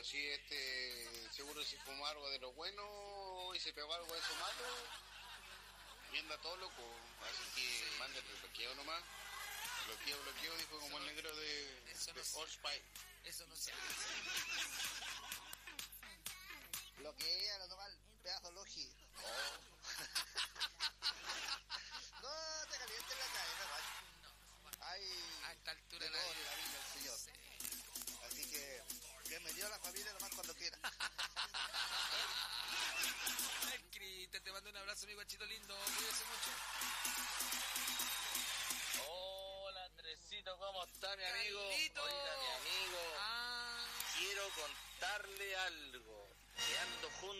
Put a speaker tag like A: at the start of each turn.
A: si seguro se fumó algo de lo bueno y se pegó algo de eso malo, y anda todo loco. Así que mándale el bloqueo nomás. Bloqueo, dijo como el negro de Old Spice.
B: Eso no se hace.
C: Bloquea, nomás, pedazo logi.
A: Oh.
C: No te calientes la cadena, man. Ay,
B: a esta altura
C: de todo en la vida del Señor.
B: Sí.
C: Así que bienvenido a la familia nomás cuando quiera.
B: El Cristian, te mando un abrazo, mi guachito lindo. Cuídese mucho.
D: Hola, Andresito, ¿cómo está mi amigo?
B: Carlito.
D: Oiga, mi amigo,
B: Ah.
D: quiero contarle algo. Que ando junto